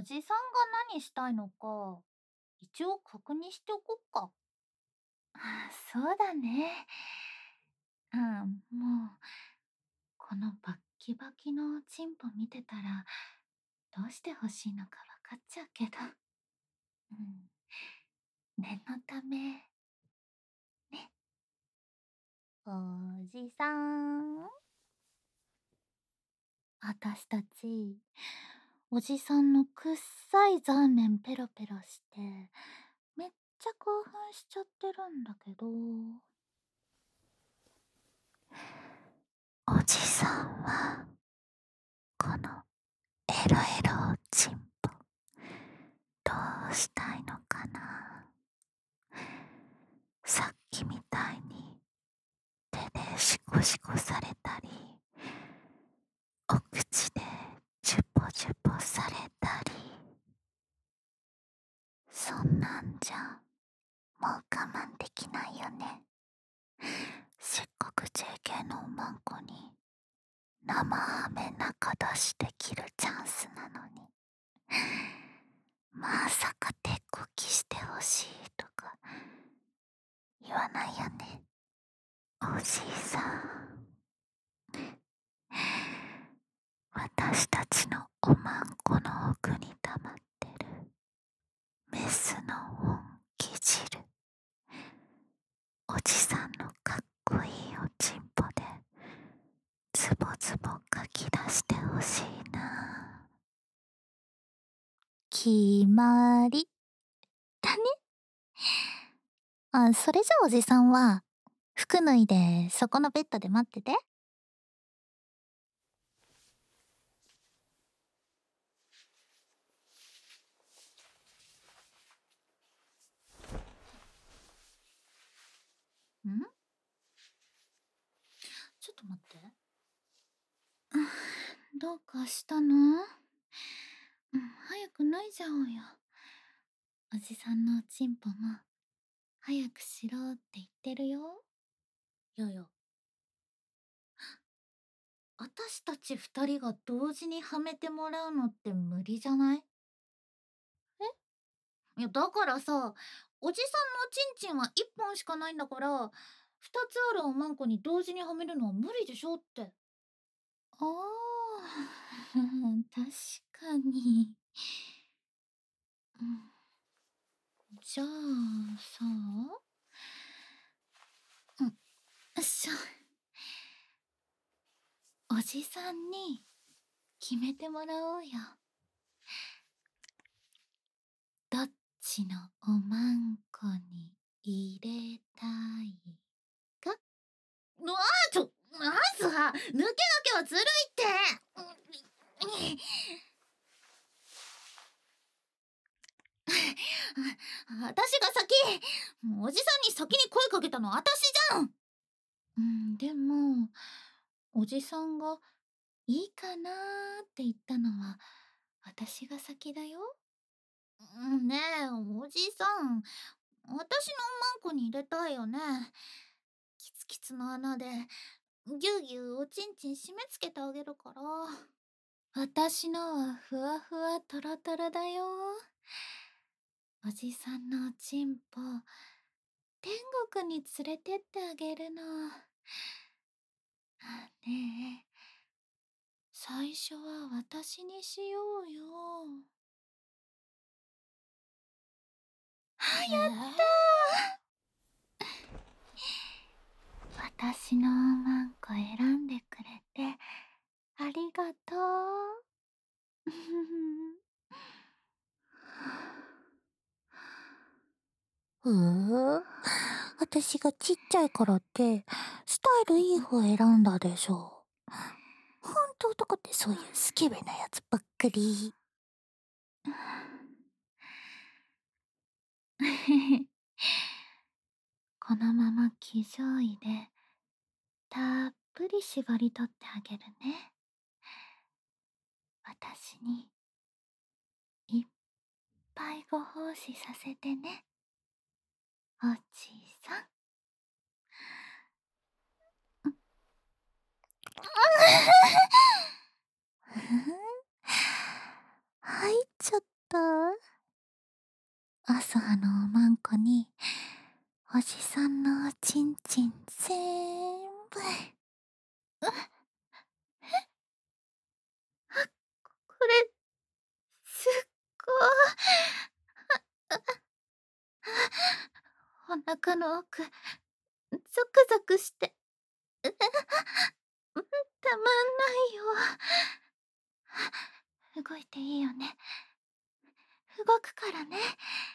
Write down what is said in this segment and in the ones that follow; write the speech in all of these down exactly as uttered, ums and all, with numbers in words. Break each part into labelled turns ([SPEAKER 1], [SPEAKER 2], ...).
[SPEAKER 1] おじさんが何したいのか、一応確認しておこっか。あ、そうだね。うん、もう、このバッキバキのチンポ見てたら、どうして欲しいのか分かっちゃうけど。うん。念のため、ね。おじさん。あたしたち、おじさんのくっさいザーメンペロペロして、めっちゃ興奮しちゃってるんだけど。
[SPEAKER 2] おじさんはこのエロエロチンポどうしたいのかな。さっきみたいに手でシコシコされたり、お口でジュポジュポされたり、そんなんじゃもう我慢できないよね。せっかく ジェーケー のおまんこに生ハメ中出しできるチャンスなのに、まさか手こきしてほしいとか言わないよね、おじいさん。私たちのおまんこの奥に溜まってるメスの本気汁、おじさんのかっこいいおちんぽでズボズボかき出してほしいな。
[SPEAKER 1] 決まりだね。あ、それじゃあおじさんは、服脱いでそこのベッドで待ってて。ん？ちょっと待って。どうかしたの？うん、早く脱いじゃおうよ。おじさんのおちんぽも、早くしろって言ってるよ。やや。あたしたち二人が同時にはめてもらうのって無理じゃない？え？いや、だからさ、おじさんのちんちんは一本しかないんだから、二つあるおまんこに同時にはめるのは無理でしょって。ああ、確かに。うん、じゃあさ、うん、よっしょ。おじさんに決めてもらおうよ。どっちのおまんこに入れたいか？うわー、ちょ、まずは、抜け抜けはずるいって。あたしが先、おじさんに先に声かけたのあたしじゃん。うん、でも、おじさんがいいかなーって言ったのは、あたしが先だよ。うん、ねえ、おじさん、あたしのおまんこに入れたいよね。キツキツの穴で、ぎゅうぎゅうおちんちん締め付けてあげるから。あたしのはふわふわトロトロだよ。おじさんのおちんぽ、天国に連れてってあげるの。ねえ、最初は私にしようよ。あ、やったー。私のおまんこ選んでくれてありがとう。
[SPEAKER 2] うー私がちっちゃいからってスタイルいい方選んだでしょ。ほんと男ってそういうスケベなやつばっかり。
[SPEAKER 1] このまま騎乗位でたっぷり絞り取ってあげるね。私にいっぱいご奉仕させてね、おじさん。
[SPEAKER 2] 入っちゃっアスハのおまんこにおじさんのおちんちんぜーんぶ。
[SPEAKER 1] これ、すっごー。お腹の奥、ゾクゾクして、たまんないよ。動いていいよね。動くからね。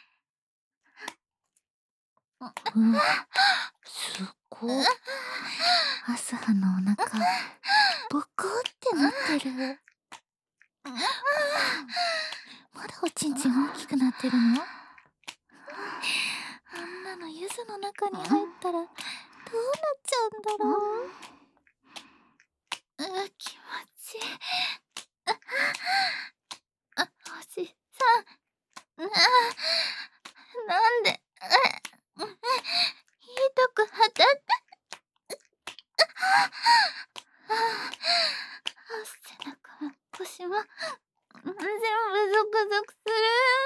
[SPEAKER 2] うわ、すっご。アスハのお腹ボコってなってる。まだおちんちん大きくなってるの？あんなのゆずの中に入ったらどうなっちゃうんだろう。
[SPEAKER 1] あ、気持ちいい。あ、おじさん。な、なんで、ひどく当たって。背中も腰も全部ゾクゾクする。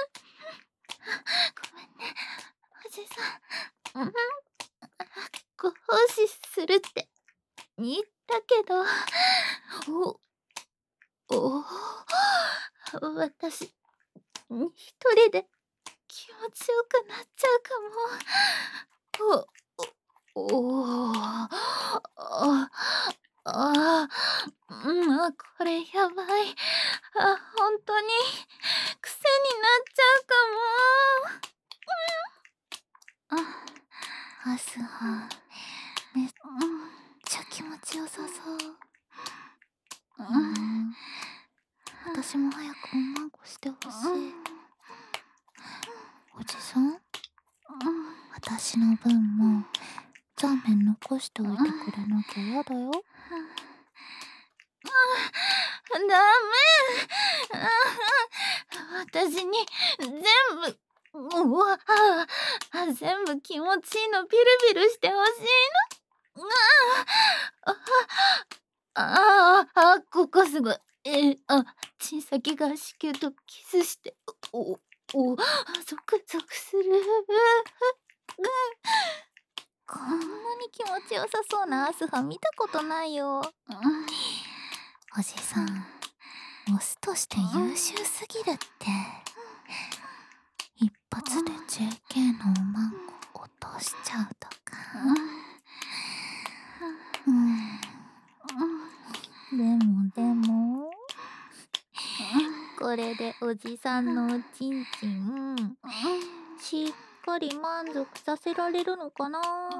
[SPEAKER 1] ごめんね、おじさん。ご奉仕するって言ったけど、お、お、私、一人で気持ちよくなっちゃうかも。お、お、あ、あ、うん、これやばい。あ、ほんとに癖になっちゃうかも。
[SPEAKER 2] アスハ、めっちゃ気持ちよさそう。うん、私も早くおまんこしてほしい。おじさん、私の分もザーメン残しておいてくれなきゃやだよ。
[SPEAKER 1] ダメ。私に全部、うわ、全部気持ちいいのビルビルしてほしいの。ああ、あ、ここすごい。え、あ、ち先が子宮とキスして、お、お、ゾクゾクする。
[SPEAKER 2] こんなに気持ちよさそうなアスハ見たことないよ。おじさん、オスとして優秀すぎるって。一発で ジェーケー のおまんこ落としちゃうとか。うん、でもでもこれでおじさんのおちんちんしっかり満足させられるのかな。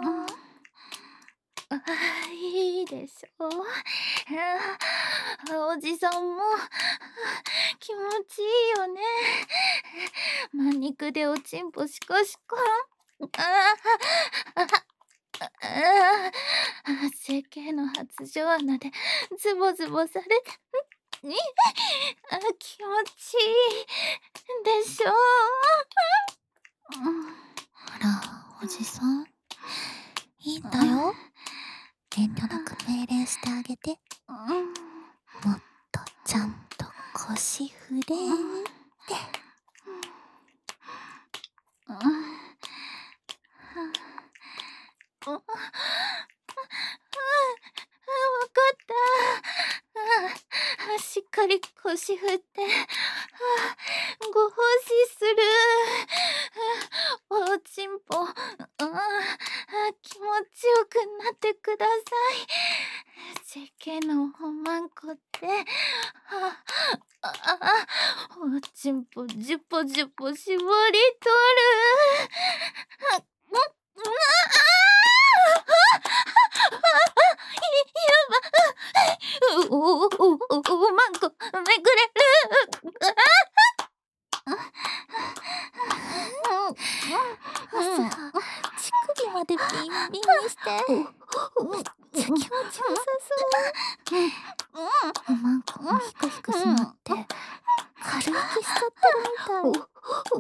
[SPEAKER 1] あ、いいでしょう。おじさんも気持ちいいよね。ま肉でおちんぽしこしこ。ああ、あ、ジェーケー の発情穴でズボズボされて、に、あ、気持ちいいでしょう。
[SPEAKER 2] あら、おじさん、いいんだよ。遠慮なく命令してあげて。もっとちゃんと腰振れーって。
[SPEAKER 1] わかった。しっかり腰振って、ご奉仕する。おちんぽ、気持ちよくなってください。ジェーケー のおまんこって、おちんぽジュポジュポ絞りとる。お、お、お、お、おまんこ、めくれる。
[SPEAKER 2] アスハ、乳首までビンビンにして。めっちゃ気持ちよさそう。おまんこもヒクヒクしまって、軽い気しちゃってるみたい。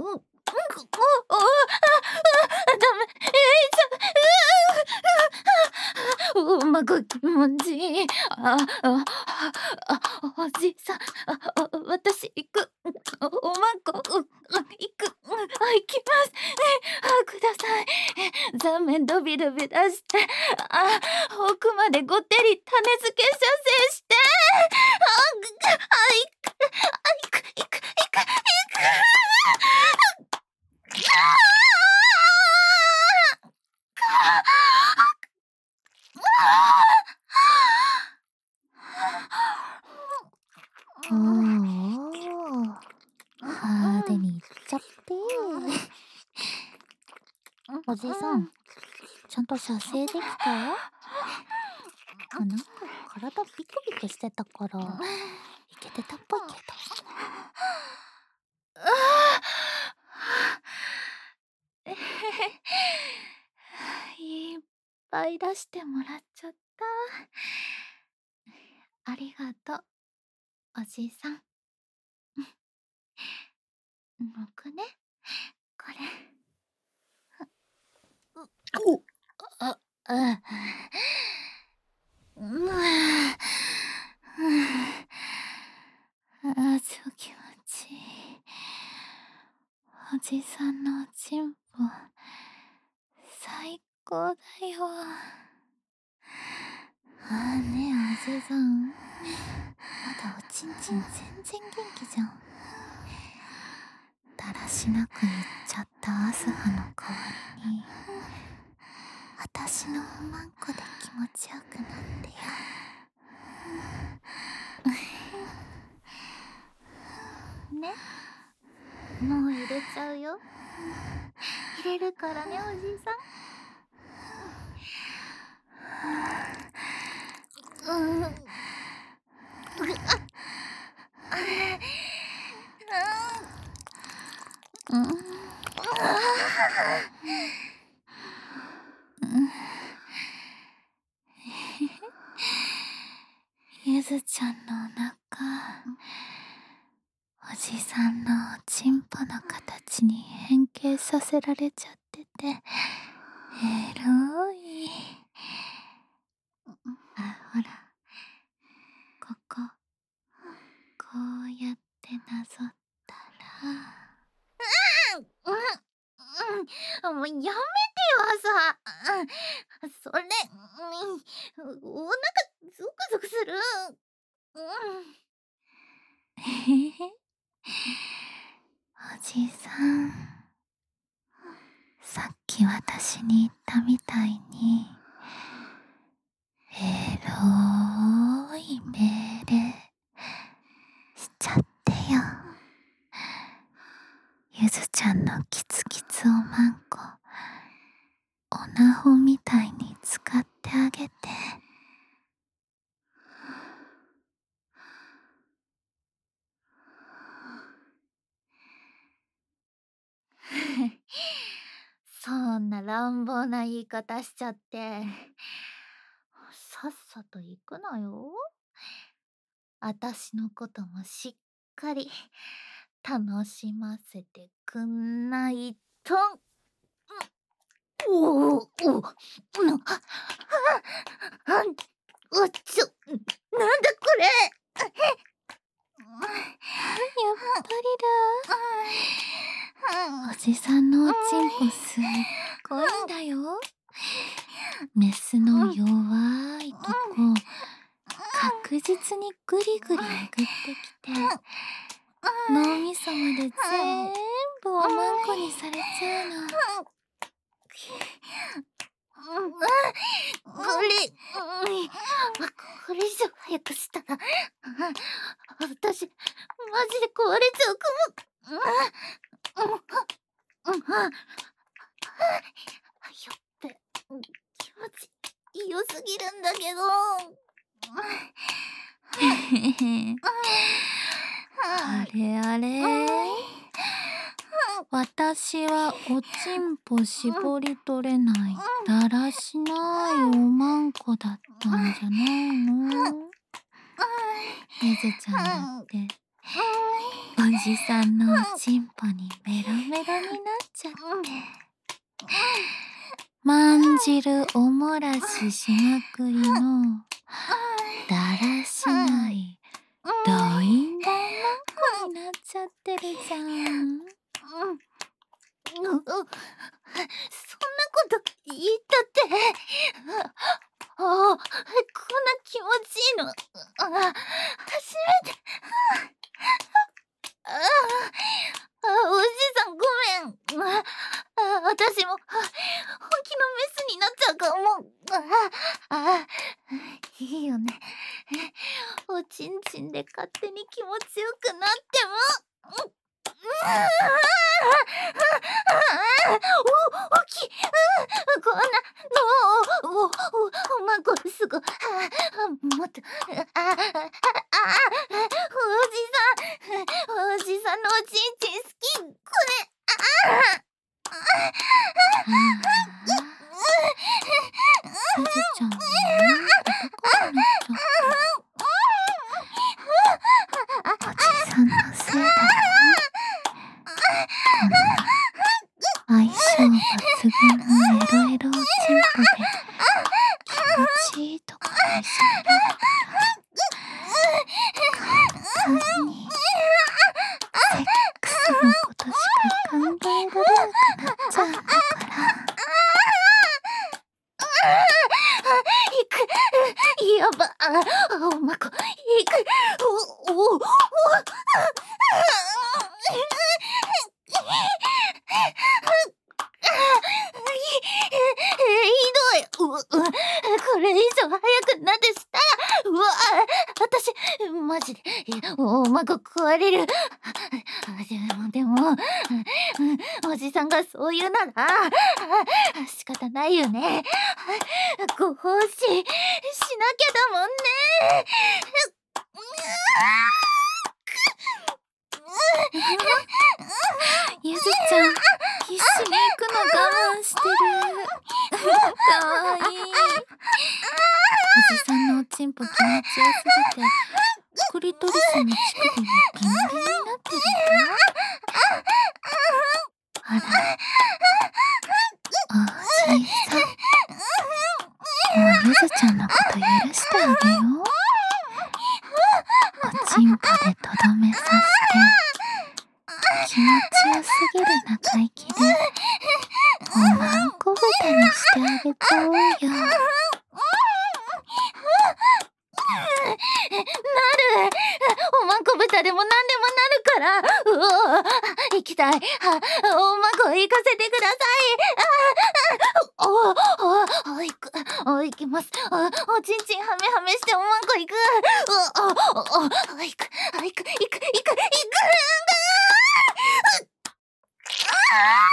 [SPEAKER 1] おまこ気持ちいい。あ、あ、あ、おじさん、あ、私行く。おまんこ、行く。 行きます。あ、ください。座面ドビドビ出して、あ、奥までごってり種付け射精して、あ、ぐあ、いく、あ、いく、いく、いく、いく、
[SPEAKER 2] おお、派手にいっちゃって。おじさん、ちゃんと射精できた？なんか体ビクビクしてたからいけてたっぽいけど。
[SPEAKER 1] いっぱい出してもらっちゃった。ありがとう、おじさん。僕ね、これ。
[SPEAKER 2] お、
[SPEAKER 1] あ、あ、うん、あ、あ、超気持ちいい。おじさんのおちんぽ、最高だよ。
[SPEAKER 2] あーねえおじさん、まだおちんちん全然元気じゃん。だらしなく言っちゃったアスハの代わりに私のおまんこで気持ちよくなってよ。
[SPEAKER 1] ね、もう入れちゃうよ。入れるからね、おじさん。うん、う、あ、あ、うん、うん、ゆずちゃんのお腹、おじさんのおちんぽの形に変形させられちゃってて、エロい。あ、ほら、ここ、こうやってなぞったら。うん、うん、もうやめてよ、さ。うん、それ、うん、お腹ゾクゾクする。うん。へへ。おじさん、さっき私に言ったみたいに、エロい命令しちゃってよ。ゆずちゃんのキツキツおまんこ、おなほみたいに使ってあげて。そんな乱暴な言い方しちゃって、さっさと行くなよ。あたしのこともしっかり楽しませてくんないと。おお、お、うん、あ、あ、あ、おちょ、なんだこれ。やっぱりだ。おじさんのおちんぽすっごいんだよ。メスの弱いとこ、確実にグリグリえぐってきて、脳みそまで全部おまんこにされちゃうの。これ、これ以上早くしたら、私、マジで壊れちゃうかも。やっべ、気持ち良すぎるんだけど。あれあれ、私はおちんぽ絞り取れないだらしないおまんこだったんじゃないの？ゆずちゃんだっておじさんのおちんぽにメロメロになっちゃって、まんじるおもらししまくりのだらしないダインダンマンコになっちゃってるじゃん。 う、う、そんなこと言ったって。ああ、こんな気持ちいいの、あ、初めて。ああ、あ、おじさんごめん。あ、あ、私も、あ、本気のメスになっちゃうかも。ああ、いいよね。おちんちんで勝手に気持ちよくなっても。う、うああ、お、大きい。こんなの、お、お、おまんこすご、ああ、もっと、ああ、ああ、おじさん、おじさんのおちんちん好き。これ、ああ。
[SPEAKER 2] ゆずちゃんはなんかバカになっちゃった。おじさんのせいだよ。こんな相性抜群のエロエロおちんぽで気持ちいいとか見せられたら簡単にセックスのことしか考えられなくなっちゃうんだから。
[SPEAKER 1] いく、やば、あ、おまこ、いく、お、お、お、ひどい。う、う、これ以上早くなでしたら、うわ、私、マジで、おまこ壊れる。でも、でも、おじさんがそう言うなら、仕方ないよね。ご奉仕しなきゃだもんね。
[SPEAKER 2] ゆずちゃん、必死に行くの我慢してる。かわいい。おじさんのおちんぽ気持ちよすぎて、クリトリスの乳首もギンギンになってるよ。あら、おじいさん。もうゆずちゃんのこと許してあげよう。おちんぽでとどめさせて、気持ちよすぎる中息でおまんこ豚にしてあげちゃおうよ。
[SPEAKER 1] なる。おまんこ豚でもなんでもなるから。うお、行きたい。おまんこ行かせてください。お、お、お、行く。お、行きます。おちんちんはめはめしておまんこ行く。お、お、お、行く。行く、行く、行く、行く。あ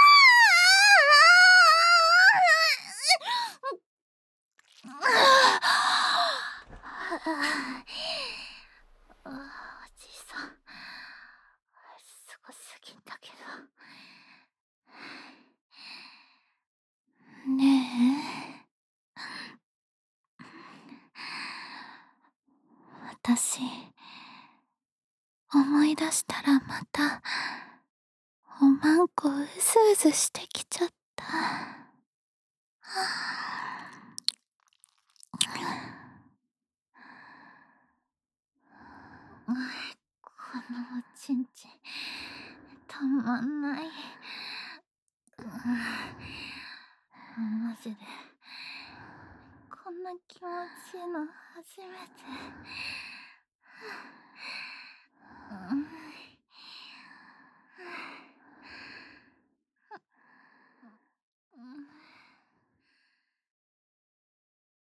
[SPEAKER 1] あ、おじさん、すごすぎんだけ
[SPEAKER 2] ど。ねえ。私、思い出したらまた、おまんこうずうずしてきちゃった。
[SPEAKER 1] このおちんちん、たまんない。マジで、こんな気持ちいいの初めて。